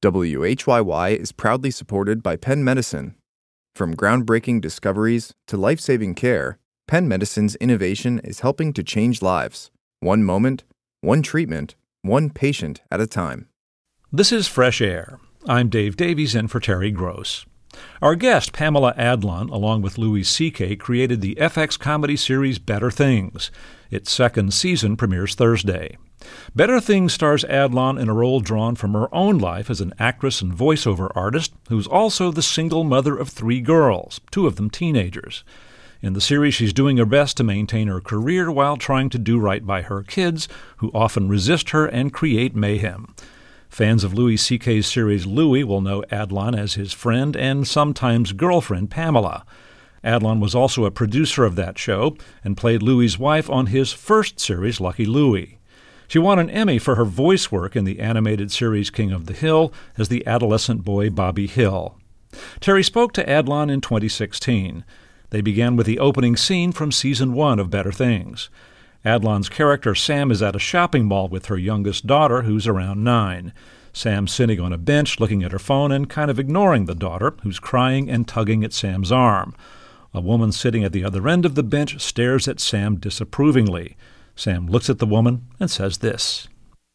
WHYY is proudly supported by Penn Medicine. From groundbreaking discoveries to life-saving care, Penn Medicine's innovation is helping to change lives. One moment, one treatment, one patient at a time. This is Fresh Air. I'm Dave Davies in for Terry Gross. Our guest, Pamela Adlon, along with Louis C.K., created the FX comedy series Better Things. Its second season premieres Thursday. Better Things stars Adlon in a role drawn from her own life as an actress and voiceover artist who's also the single mother of 3 girls, 2 of them teenagers. In the series, she's doing her best to maintain her career while trying to do right by her kids, who often resist her and create mayhem. Fans of Louis C.K.'s series Louie will know Adlon as his friend and sometimes girlfriend Pamela. Adlon was also a producer of that show and played Louis's wife on his first series, Lucky Louie. She won an Emmy for her voice work in the animated series King of the Hill as the adolescent boy Bobby Hill. Terry spoke to Adlon in 2016. They began with the opening scene from Season 1 of Better Things. Adlon's character Sam is at a shopping mall with her youngest daughter, who's around 9. Sam's sitting on a bench looking at her phone and kind of ignoring the daughter, who's crying and tugging at Sam's arm. A woman sitting at the other end of the bench stares at Sam disapprovingly. Sam looks at the woman and says this.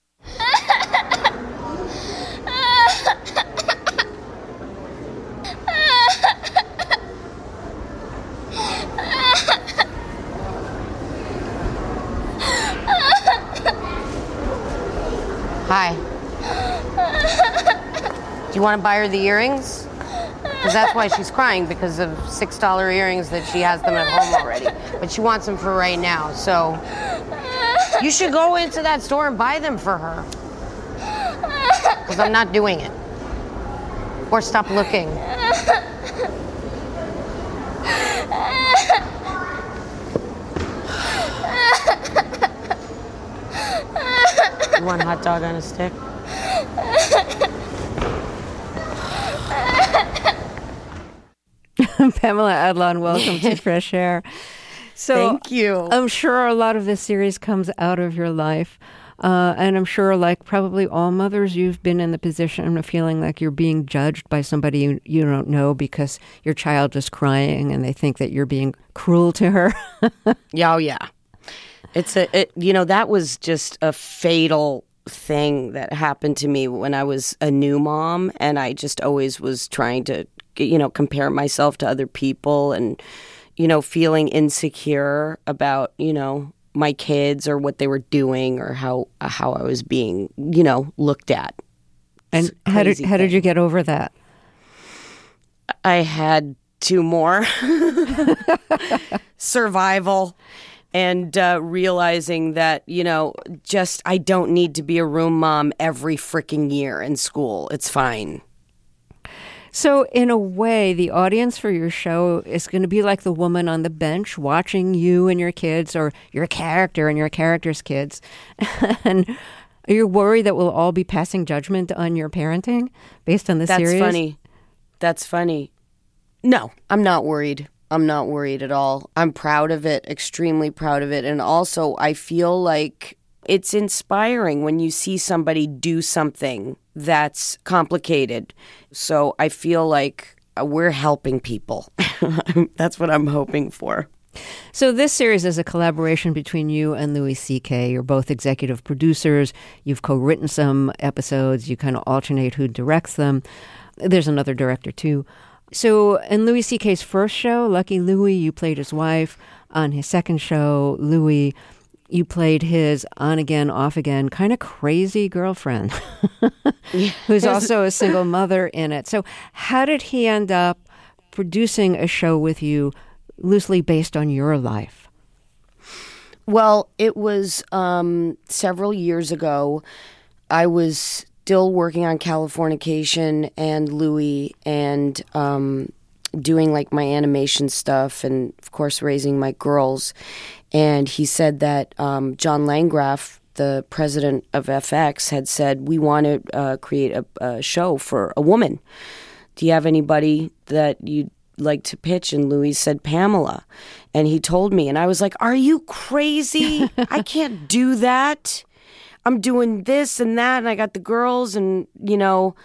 Hi. Do you want to buy her the earrings? Because that's why she's crying, because of $6 earrings that she has them at home already. But she wants them for right now, so you should go into that store and buy them for her. Because I'm not doing it. Or stop looking. You want a hot dog on a stick? Pamela Adlon, welcome to Fresh Air. So, thank you. I'm sure a lot of this series comes out of your life. And I'm sure, like probably all mothers, you've been in the position of feeling like you're being judged by somebody you don't know because your child is crying and they think that you're being cruel to her. Yeah, oh, yeah. That was just a fatal thing that happened to me when I was a new mom, and I just always was trying to, compare myself to other people and, feeling insecure about, my kids or what they were doing or how I was being, looked at. And how did you get over that? I had 2 more. Survival. And realizing that, I don't need to be a room mom every freaking year in school. It's fine. So in a way, the audience for your show is going to be like the woman on the bench watching you and your kids, or your character and your character's kids. And are you worried that we'll all be passing judgment on your parenting based on the series? That's funny. No, I'm not worried. I'm not worried at all. I'm proud of it, extremely proud of it. And also, I feel like it's inspiring when you see somebody do something that's complicated. So I feel like we're helping people. That's what I'm hoping for. So this series is a collaboration between you and Louis C.K. You're both executive producers. You've co-written some episodes. You kind of alternate who directs them. There's another director, too. So in Louis C.K.'s first show, Lucky Louie, you played his wife. On his second show, Louie, you played his on-again, off-again, kind of crazy girlfriend, who's also a single mother in it. So how did he end up producing a show with you loosely based on your life? Well, it was several years ago. I was still working on Californication and Louie and doing like my animation stuff and, of course, raising my girls. And he said that John Landgraf, the president of FX, had said, we want to create a show for a woman. Do you have anybody that you'd like to pitch? And Louis said, Pamela. And he told me, and I was like, are you crazy? I can't do that. I'm doing this and that, and I got the girls, and,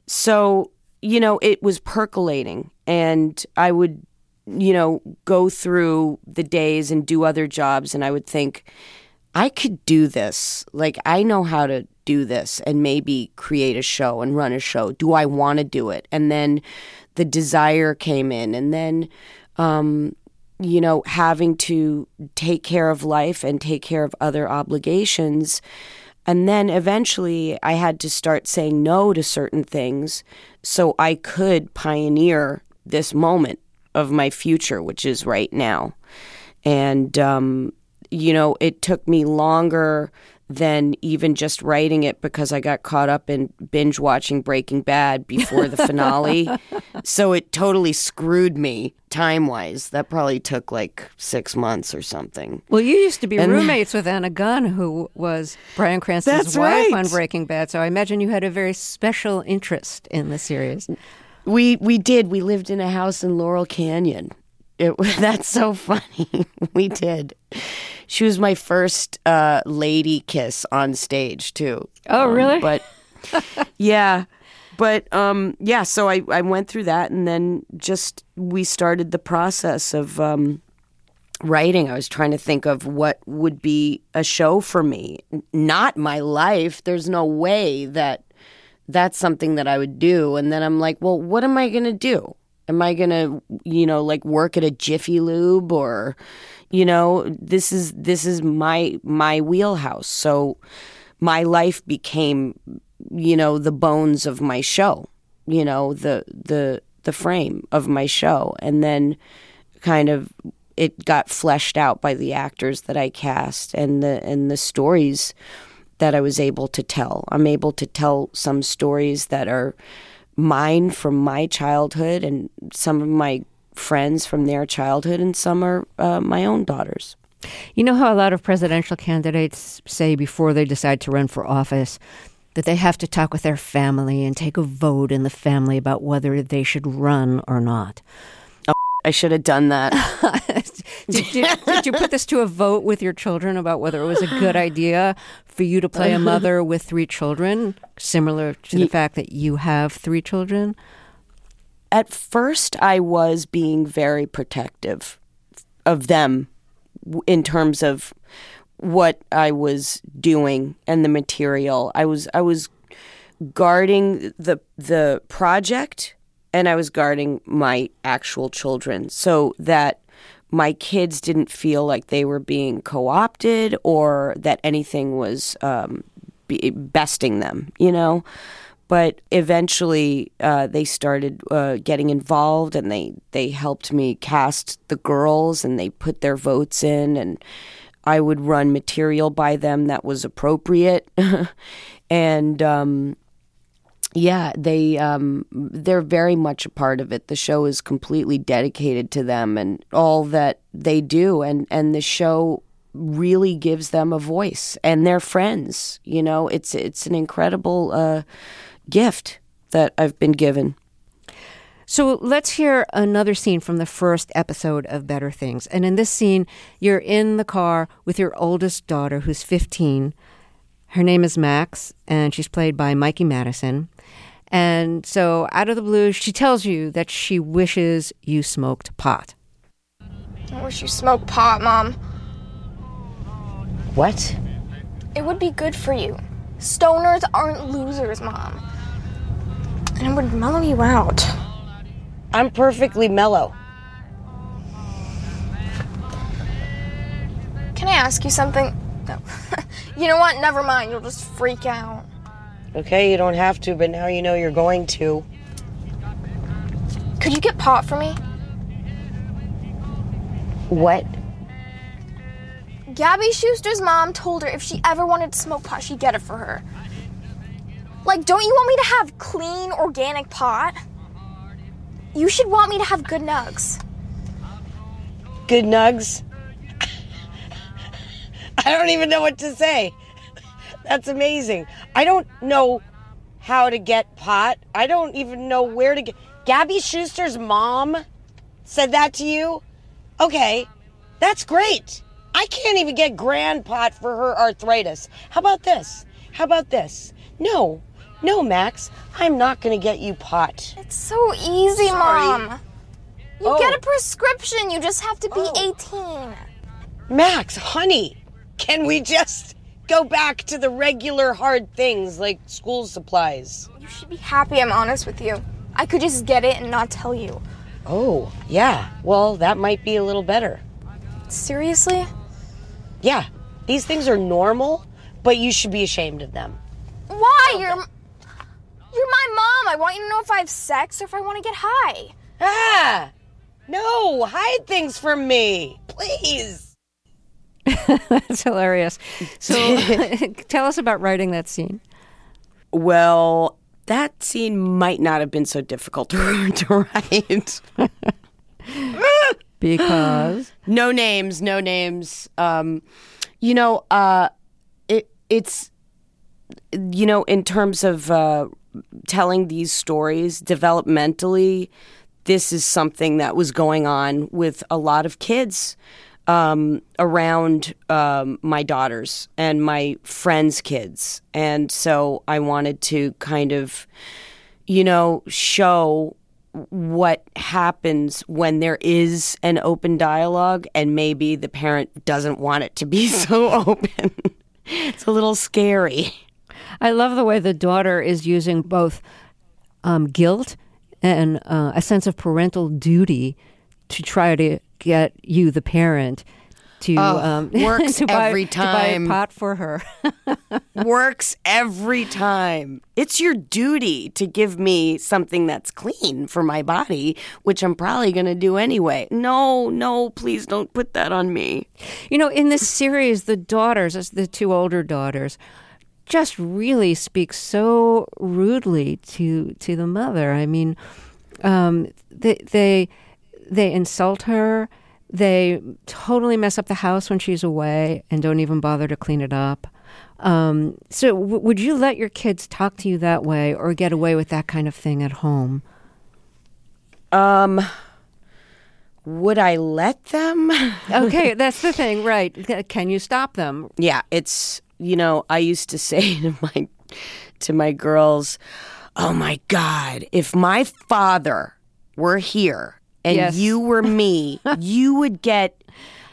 So, it was percolating, and I would, go through the days and do other jobs, and I would think, I could do this. Like, I know how to do this and maybe create a show and run a show. Do I want to do it? And then the desire came in, and then, having to take care of life and take care of other obligations. And then eventually I had to start saying no to certain things so I could pioneer this moment of my future, which is right now. And, it took me longer than even just writing it because I got caught up in binge watching Breaking Bad before the finale. So it totally screwed me time-wise. That probably took like 6 months or something. Well, you used to be roommates with Anna Gunn, who was Bryan Cranston's wife on Breaking Bad. So I imagine you had a very special interest in the series. We did. We lived in a house in Laurel Canyon. That's so funny. We did. She was my first lady kiss on stage, too. Oh, really? But, yeah. But, so I went through that, and then just we started the process of writing. I was trying to think of what would be a show for me. Not my life. There's no way that that's something that I would do. And then I'm like, well, what am I going to do? Am I going to, work at a Jiffy Lube or, this is my wheelhouse. So my life became, the bones of my show, the frame of my show. And then kind of it got fleshed out by the actors that I cast and the stories that I was able to tell. I'm able to tell some stories that are mine from my childhood and some of my friends from their childhood, and some are my own daughters. You know how a lot of presidential candidates say before they decide to run for office that they have to talk with their family and take a vote in the family about whether they should run or not? Oh, I should have done that. Did you put this to a vote with your children about whether it was a good idea for you to play a mother with 3 children, similar to the fact that you have 3 children? At first, I was being very protective of them in terms of what I was doing and the material. I was guarding the project, and I was guarding my actual children so that my kids didn't feel like they were being co-opted or that anything was besting them, But eventually they started getting involved, and they helped me cast the girls, and they put their votes in, and I would run material by them that was appropriate. And they're very much a part of it. The show is completely dedicated to them and all that they do, and the show really gives them a voice and their friends. It's an incredible gift that I've been given. So let's hear another scene from the first episode of Better Things. And in this scene, you're in the car with your oldest daughter, who's 15. Her name is Max, and she's played by Mikey Madison. And so out of the blue, she tells you that she wishes you smoked pot. I wish you smoked pot, Mom. What? It would be good for you. Stoners aren't losers, Mom. And it would mellow you out. I'm perfectly mellow. Can I ask you something? No. You know what? Never mind. You'll just freak out. Okay, you don't have to, but now you know you're going to. Could you get pot for me? What? Gabby Schuster's mom told her if she ever wanted to smoke pot, she'd get it for her. Like, don't you want me to have clean, organic pot? You should want me to have good nugs. Good nugs? I don't even know what to say. That's amazing. I don't know how to get pot. I don't even know where to get... Gabby Schuster's mom said that to you? Okay, that's great. I can't even get grand pot for her arthritis. How about this? No, No, Max, I'm not going to get you pot. It's so easy, Sorry. Mom. You get a prescription. You just have to be 18. Max, honey, can we just go back to the regular hard things like school supplies? You should be happy I'm honest with you. I could just get it and not tell you. Oh, yeah. Well, that might be a little better. Seriously? Yeah, these things are normal, but you should be ashamed of them. Why? You're my mom. I want you to know if I have sex or if I want to get high. Ah! No, hide things from me, please. That's hilarious. So tell us about writing that scene. Well, that scene might not have been so difficult to write. Because? No names. It's, in terms of telling these stories developmentally, this is something that was going on with a lot of kids around my daughters and my friends' kids. And so I wanted to kind of, show what happens when there is an open dialogue and maybe the parent doesn't want it to be so open. It's a little scary. I love the way the daughter is using both guilt and a sense of parental duty to try to get you, the parent, to works to buy, every time. To buy a pot for her. Works every time. It's your duty to give me something that's clean for my body, which I'm probably going to do anyway. No, please don't put that on me. In this series, the daughters, the two older daughters, just really speak so rudely to the mother. I mean, they insult her. They totally mess up the house when she's away and don't even bother to clean it up. So would you let your kids talk to you that way or get away with that kind of thing at home? Would I let them? Okay, that's the thing, right. Can you stop them? Yeah, it's, I used to say to my girls, oh my God, if my father were here and Yes. you were me, you would get,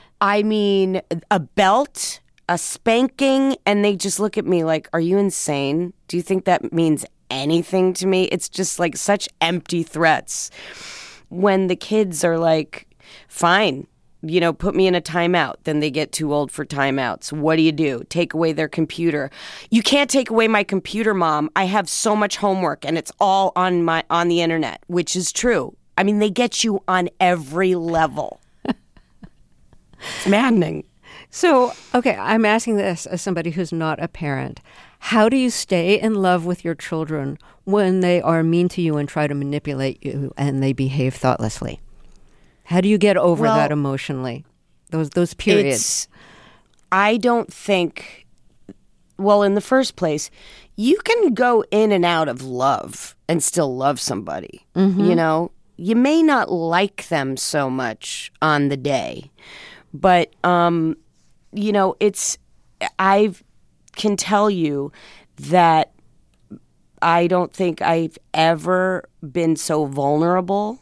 a belt, a spanking, and they just look at me like, are you insane? Do you think that means anything to me? It's just like such empty threats. When the kids are like, fine, put me in a timeout, then they get too old for timeouts. What do? Take away their computer. You can't take away my computer, Mom. I have so much homework and it's all on the internet, which is true. They get you on every level. It's maddening. So, okay, I'm asking this as somebody who's not a parent. How do you stay in love with your children when they are mean to you and try to manipulate you and they behave thoughtlessly? How do you get over that emotionally? Those periods. I don't think, in the first place, you can go in and out of love and still love somebody. Mm-hmm. You may not like them so much on the day, but, I can tell you that I don't think I've ever been so vulnerable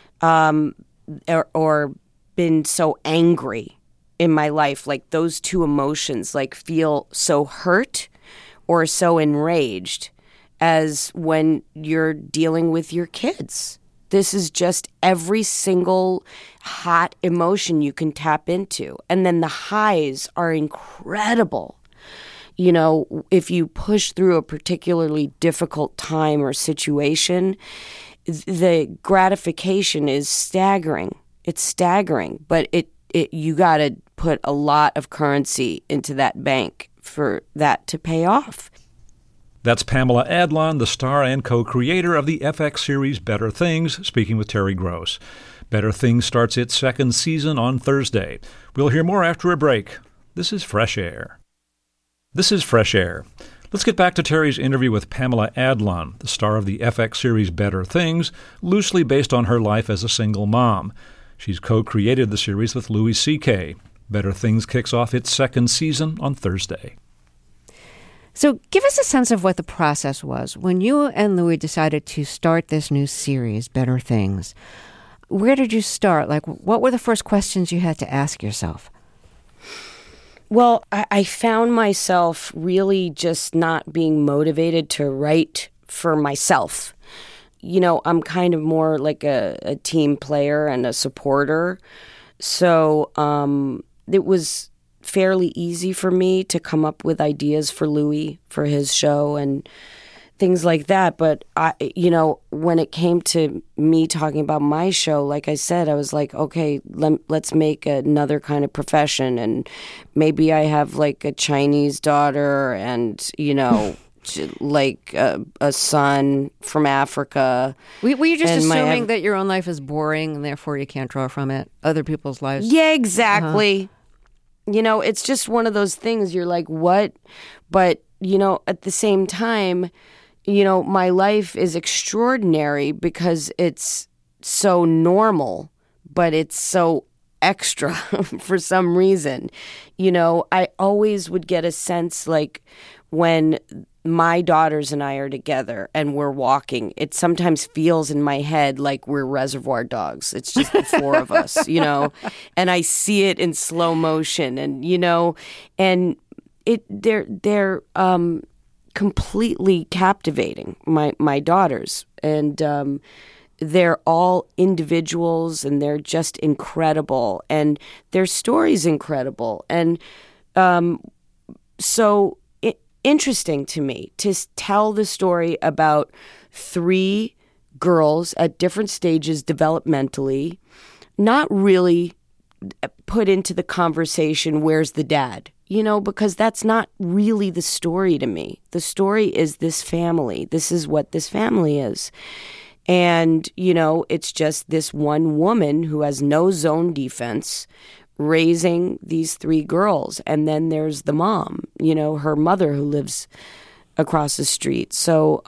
or been so angry in my life. Like those two emotions, feel so hurt or so enraged as when you're dealing with your kids. This is just every single hot emotion you can tap into. And then the highs are incredible. If you push through a particularly difficult time or situation, the gratification is staggering. It's staggering, but you got to put a lot of currency into that bank for that to pay off. That's Pamela Adlon, the star and co-creator of the FX series Better Things, speaking with Terry Gross. Better Things starts its second season on Thursday. We'll hear more after a break. This is Fresh Air. Let's get back to Terry's interview with Pamela Adlon, the star of the FX series Better Things, loosely based on her life as a single mom. She's co-created the series with Louis C.K. Better Things kicks off its second season on Thursday. So give us a sense of what the process was. When you and Louis decided to start this new series, Better Things, where did you start? Like, what were the first questions you had to ask yourself? Well, I found myself really just not being motivated to write for myself. You know, I'm kind of more like a team player and a supporter. So it was fairly easy for me to come up with ideas for Louis, for his show and things like that. But, when it came to me talking about my show, like I said, I was like, okay, let's make another kind of profession. And maybe I have like a Chinese daughter and, like a son from Africa. Were you just assuming that your own life is boring and therefore you can't draw from it? Other people's lives? Yeah, exactly. It's just one of those things. You're like, what? But, at the same time, my life is extraordinary because it's so normal, but it's so extra for some reason. I always would get a sense like when my daughters and I are together and we're walking, it sometimes feels in my head like we're Reservoir Dogs. It's just the four of us, and I see it in slow motion and, and they're completely captivating, my daughters. And they're all individuals and they're just incredible and their story's incredible. And so interesting to me to tell the story about three girls at different stages developmentally, not really put into the conversation, where's the dad? Because that's not really the story to me. The story is this family. This is what this family is. And, it's just this one woman who has no zone defense raising these three girls. And then there's the mom, her mother who lives across the street. So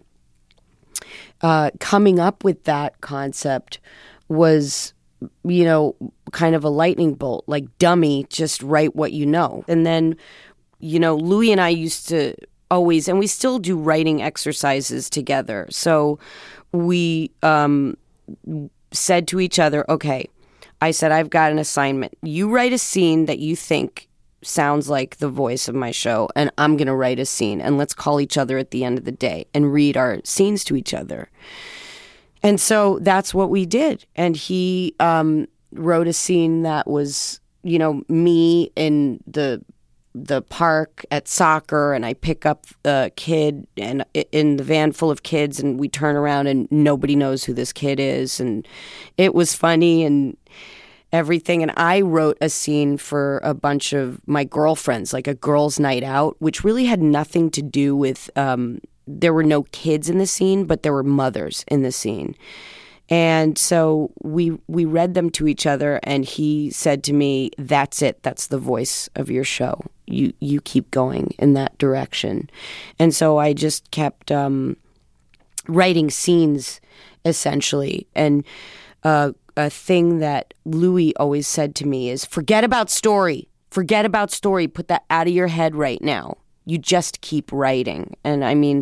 coming up with that concept was, kind of a lightning bolt, like dummy, just write what you know. And then, Louis and I used to always, and we still do writing exercises together. So we said to each other, okay, I said, I've got an assignment. You write a scene that you think sounds like the voice of my show, and I'm going to write a scene, and let's call each other at the end of the day and read our scenes to each other. And so that's what we did. And he wrote a scene that was, me in the park at soccer, and I pick up a kid and in the van full of kids, and we turn around and nobody knows who this kid is. And it was funny and everything. And I wrote a scene for a bunch of my girlfriends, like a girls' night out, which really had nothing to do with, there were no kids in the scene, but there were mothers in the scene. And so we read them to each other, and he said to me, that's it. That's the voice of your show. You keep going in that direction. And so I just kept writing scenes, essentially. And a thing that Louis always said to me is, forget about story. Forget about story. Put that out of your head right now. You just keep writing. And I mean,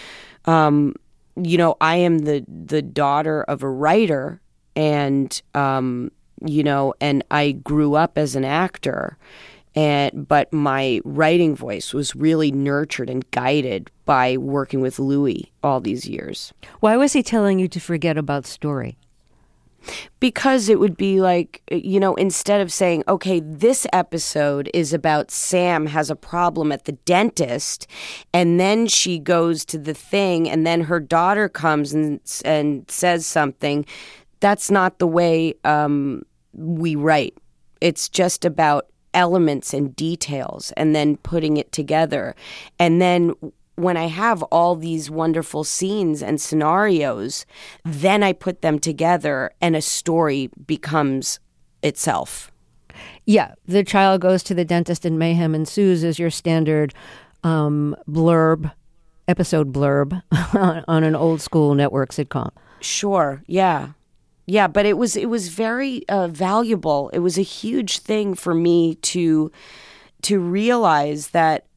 I am the daughter of a writer, and and I grew up as an actor, but my writing voice was really nurtured and guided by working with Louis all these years. Why was he telling you to forget about story? Because it would be like, instead of saying, okay, this episode is about Sam has a problem at the dentist, and then she goes to the thing, and then her daughter comes and says something, that's not the way we write. It's just about elements and details and then putting it together. And then when I have all these wonderful scenes and scenarios, then I put them together and a story becomes itself. Yeah, the child goes to the dentist and mayhem ensues is your standard episode blurb on an old school network sitcom. Sure, yeah. Yeah, but it was very valuable. It was a huge thing for me to realize that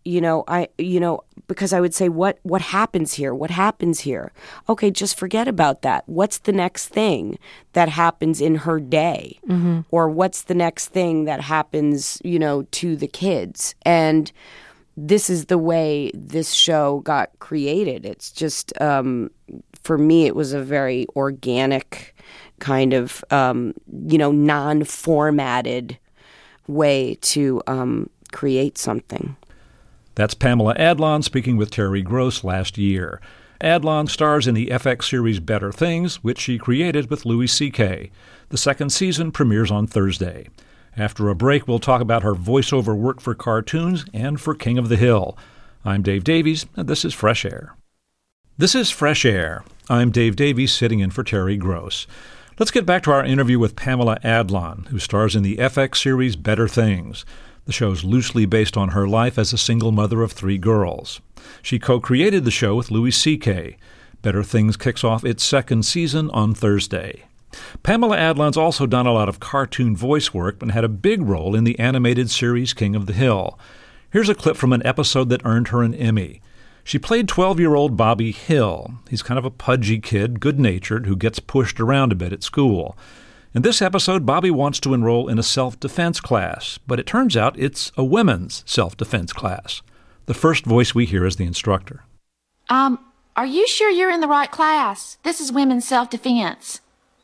because I would say, what happens here? What happens here? Okay, just forget about that. What's the next thing that happens in her day? Mm-hmm. Or what's the next thing that happens, to the kids? And this is the way this show got created. It's just, for me, it was a very organic kind of, non-formatted way to create something. That's Pamela Adlon speaking with Terry Gross last year. Adlon stars in the FX series Better Things, which she created with Louis C.K. The second season premieres on Thursday. After a break, we'll talk about her voiceover work for cartoons and for King of the Hill. I'm Dave Davies, and this is Fresh Air. This is Fresh Air. I'm Dave Davies, sitting in for Terry Gross. Let's get back to our interview with Pamela Adlon, who stars in the FX series Better Things. The show's loosely based on her life as a single mother of 3 girls. She co-created the show with Louis C.K. Better Things kicks off its second season on Thursday. Pamela Adlon's also done a lot of cartoon voice work and had a big role in the animated series King of the Hill. Here's a clip from an episode that earned her an Emmy. She played 12-year-old Bobby Hill. He's kind of a pudgy kid, good-natured, who gets pushed around a bit at school. In this episode, Bobby wants to enroll in a self-defense class, but it turns out it's a women's self-defense class. The first voice we hear is the instructor. Are you sure you're in the right class? This is women's self-defense.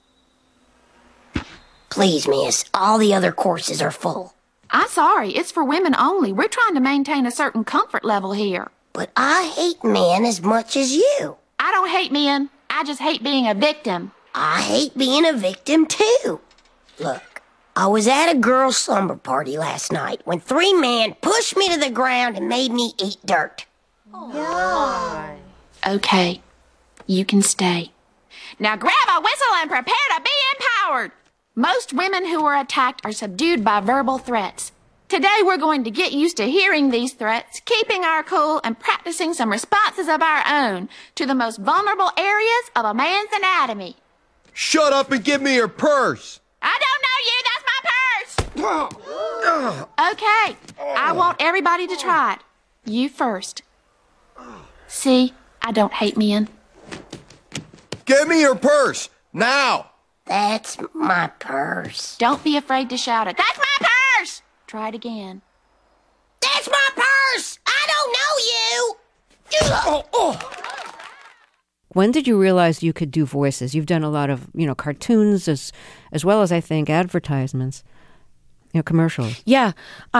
Please, miss, all the other courses are full. I'm sorry, it's for women only. We're trying to maintain a certain comfort level here. But I hate men as much as you. I don't hate men. I just hate being a victim. I hate being a victim, too. Look, I was at a girl's slumber party last night when 3 men pushed me to the ground and made me eat dirt. Oh. Okay, you can stay. Now grab a whistle and prepare to be empowered. Most women who are attacked are subdued by verbal threats. Today we're going to get used to hearing these threats, keeping our cool, and practicing some responses of our own to the most vulnerable areas of a man's anatomy. Shut up and give me your purse! I don't know you, that's my purse! Okay, I want everybody to try it. You first. See, I don't hate men. Give me your purse, now! That's my purse. Don't be afraid to shout it. That's my purse! Try it again. That's my purse! I don't know you! When did you realize you could do voices? You've done a lot of, cartoons as well as, I think, advertisements, commercials. Yeah.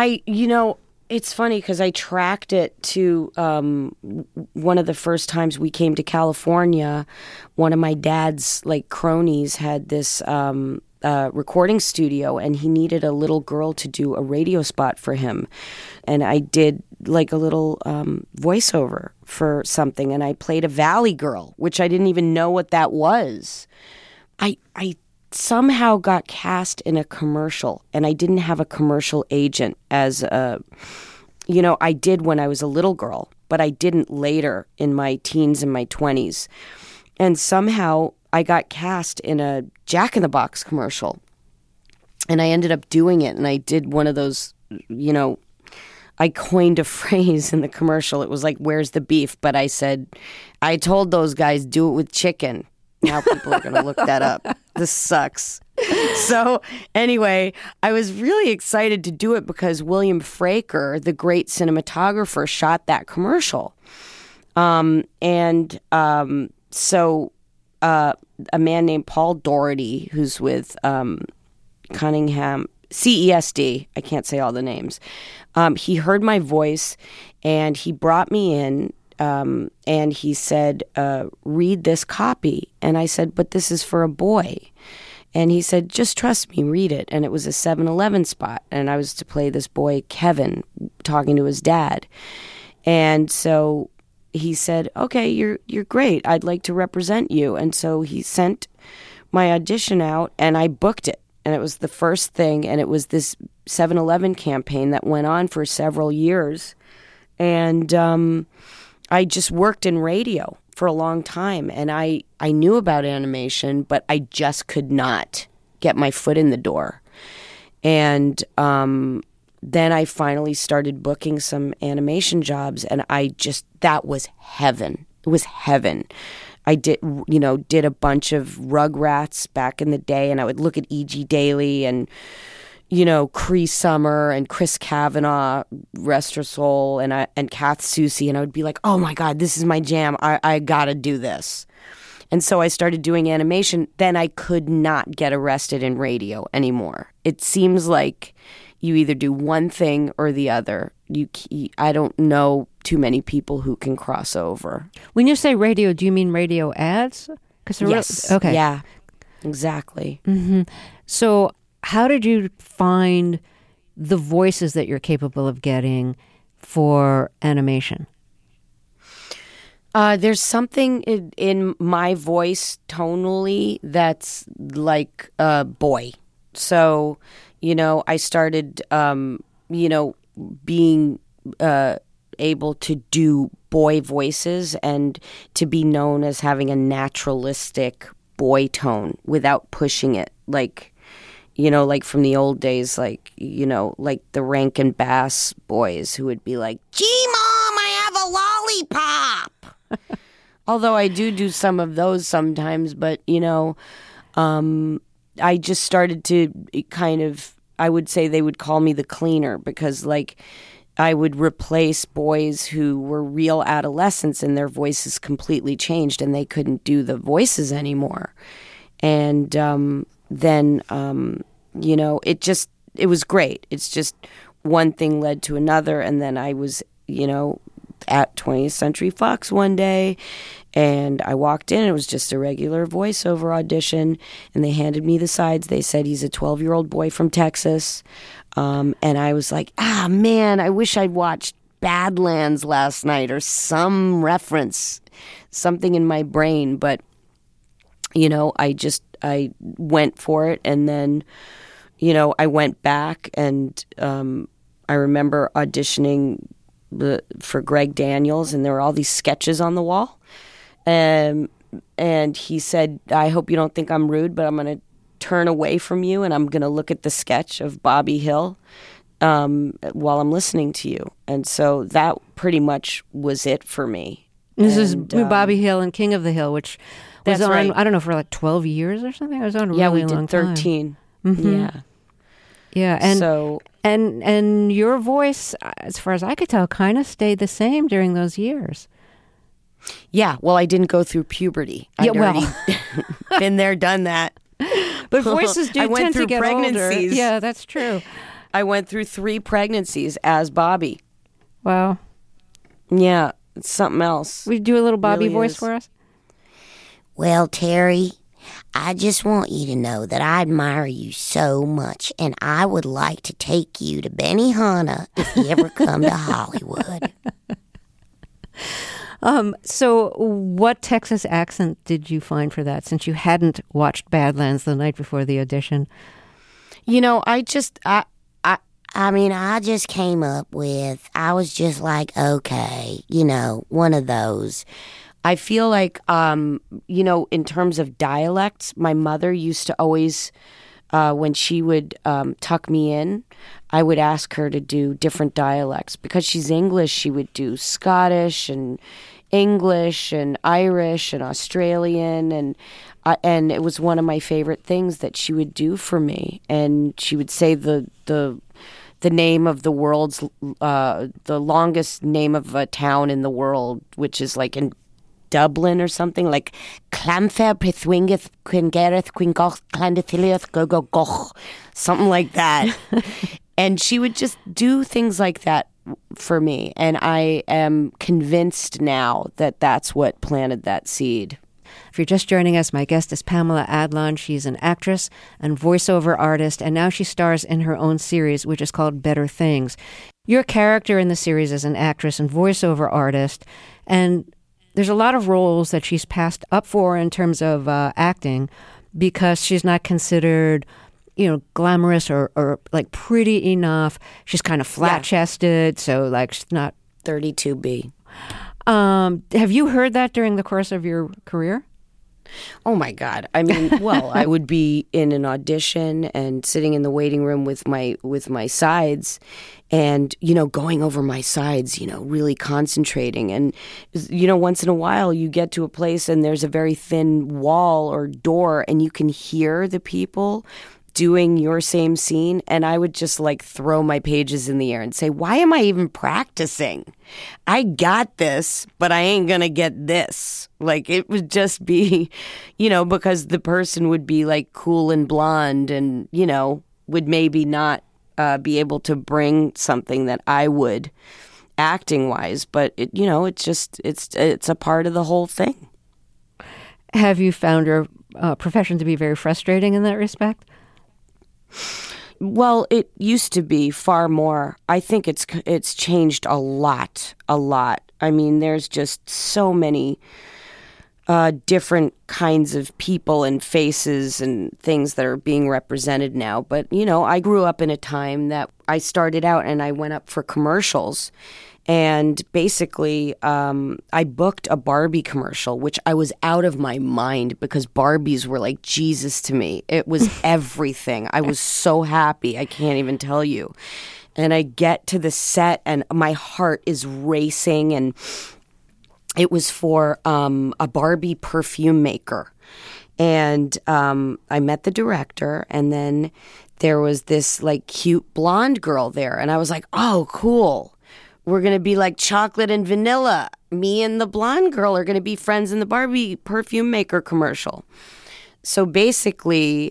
It's funny because I tracked it to one of the first times we came to California. One of my dad's cronies had this recording studio, and he needed a little girl to do a radio spot for him. And I did a little voiceover for something, and I played a Valley Girl, which I didn't even know what that was. I somehow got cast in a commercial, and I didn't have a commercial agent as a, I did when I was a little girl, but I didn't later in my teens and my 20s. And somehow I got cast in a Jack in the Box commercial, and I ended up doing it, and I did one of those, I coined a phrase in the commercial. It was like, "Where's the beef?" But I said, I told those guys, do it with chicken. Now people are going to look that up. This sucks. So anyway, I was really excited to do it because William Fraker, the great cinematographer, shot that commercial. So a man named Paul Doherty, who's with Cunningham, CESD, I can't say all the names. He heard my voice and he brought me in and he said, read this copy. And I said, but this is for a boy. And he said, just trust me, read it. And it was a 7-Eleven spot. And I was to play this boy, Kevin, talking to his dad. And so he said, okay, you're great. I'd like to represent you. And so he sent my audition out and I booked it. And it was the first thing. And it was this 7-Eleven campaign that went on for several years. And I just worked in radio for a long time. And I knew about animation, but I just could not get my foot in the door. And then I finally started booking some animation jobs, and that was heaven. It was heaven. I did a bunch of Rugrats back in the day, and I would look at E.G. Daily and, Cree Summer and Chris Kavanaugh, Restor and Kath Soucie, and I would be like, oh my God, this is my jam. I gotta do this. And so I started doing animation. Then I could not get arrested in radio anymore. It seems like you either do one thing or the other. I don't know too many people who can cross over. When you say radio, do you mean radio ads? Yes. Okay. Yeah, exactly. Mm-hmm. So how did you find the voices that you're capable of getting for animation? There's something in my voice tonally that's like a boy. So, I started, being able to do boy voices and to be known as having a naturalistic boy tone without pushing it. Like from the old days, like the Rankin Bass boys who would be like, "Gee, Mom, I have a lollipop." Although I do some of those sometimes, but I just started to kind of, I would say they would call me the cleaner, because I would replace boys who were real adolescents and their voices completely changed and they couldn't do the voices anymore. And then it was great. It's just one thing led to another, and then I was, at 20th Century Fox one day, and I walked in, and it was just a regular voiceover audition, and they handed me the sides. They said, he's a 12-year-old boy from Texas, and I was like, man, I wish I'd watched Badlands last night, or some reference, something in my brain, but, I went for it, and then, I went back, and I remember auditioning for Greg Daniels, and there were all these sketches on the wall. And he said, I hope you don't think I'm rude, but I'm going to turn away from you, and I'm going to look at the sketch of Bobby Hill while I'm listening to you. And so that pretty much was it for me. This is Bobby Hill and King of the Hill, which was on, right. I don't know, for like 12 years or something? It was on a really long time. Yeah, we did 13. Mm-hmm. Yeah. Yeah, and so, and your voice, as far as I could tell, kind of stayed the same during those years. Yeah, well, I didn't go through puberty. I'd already been there, done that. But voices do tend to get pregnancies. older. Yeah, that's true. I went through 3 pregnancies as Bobby. Wow. Yeah, it's something else. Will you do a little Bobby really voice is. for us? Well, Terry, I just want you to know that I admire you so much, and I would like to take you to Benihana if you ever come to Hollywood. So what Texas accent did you find for that, since you hadn't watched Badlands the night before the audition? I just came up with, I was just like, okay, one of those. I feel like, in terms of dialects, my mother used to always, when she would tuck me in, I would ask her to do different dialects. Because she's English, she would do Scottish and English and Irish and Australian, and it was one of my favorite things that she would do for me. And she would say the name of the world's, the longest name of a town in the world, which is like in Dublin or something, like Clanfair, Prithwingeth, Quingareth, Quingoch, Clandithiliath, Gogogoch, something like that. And she would just do things like that for me. And I am convinced now that that's what planted that seed. If you're just joining us, my guest is Pamela Adlon. She's an actress and voiceover artist, and now she stars in her own series, which is called Better Things. Your character in the series is an actress and voiceover artist, and there's a lot of roles that she's passed up for in terms of acting because she's not considered, glamorous or like pretty enough. She's kind of flat-chested, so like she's not 32B. Have you heard that during the course of your career? Oh my God. I mean, well, I would be in an audition and sitting in the waiting room with my sides and, going over my sides, really concentrating. And, once in a while you get to a place and there's a very thin wall or door and you can hear the people doing your same scene, and I would just throw my pages in the air and say, why am I even practicing? I got this, but I ain't gonna get this. It would just be, because the person would be cool and blonde and, would maybe not be able to bring something that I would acting wise, but it's a part of the whole thing. Have you found your profession to be very frustrating in that respect? Well, it used to be far more. I think it's changed a lot. I mean, there's just so many different kinds of people and faces and things that are being represented now. But, I grew up in a time that I started out and I went up for commercials. And basically, I booked a Barbie commercial, which I was out of my mind because Barbies were like Jesus to me. It was everything. I was so happy. I can't even tell you. And I get to the set and my heart is racing. And it was for a Barbie perfume maker. And I met the director, and then there was this cute blonde girl there. And I was like, oh, cool. We're going to be like chocolate and vanilla. Me and the blonde girl are going to be friends in the Barbie perfume maker commercial. So basically,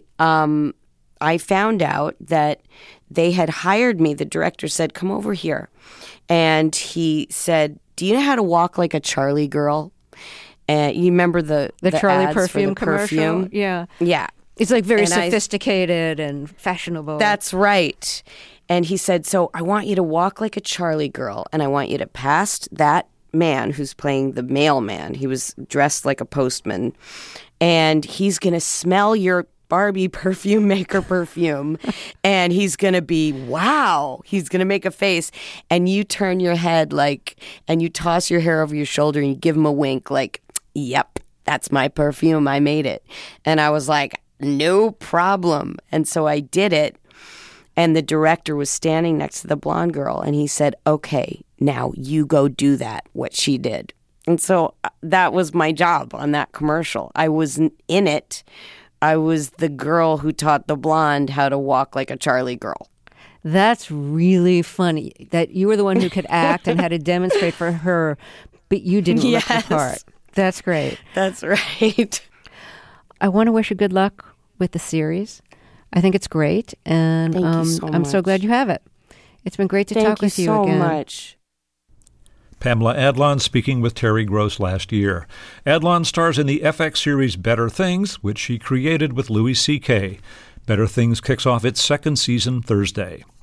I found out that they had hired me. The director said, come over here. And he said, do you know how to walk like a Charlie girl? And you remember the Charlie ads perfume for the commercial? perfume? Yeah. Yeah. It's very sophisticated and fashionable. That's right. And he said, so I want you to walk like a Charlie girl, and I want you to pass that man who's playing the mailman. He was dressed like a postman, and he's going to smell your Barbie perfume maker perfume, and he's going to be, wow, he's going to make a face, and you turn your head and you toss your hair over your shoulder, and you give him a wink yep, that's my perfume, I made it. And I was like, no problem. And so I did it. And the director was standing next to the blonde girl, and he said, okay, now you go do that, what she did. And so that was my job on that commercial. I was in it. I was the girl who taught the blonde how to walk like a Charlie girl. That's really funny that you were the one who could act and had to demonstrate for her, but you didn't look the part. That's great. That's right. I want to wish you good luck with the series. I think it's great, and Thank you so I'm so glad you have it. It's been great to talk with you again. Thank you so much. Pamela Adlon speaking with Terry Gross last year. Adlon stars in the FX series Better Things, which she created with Louis C.K. Better Things kicks off its second season Thursday.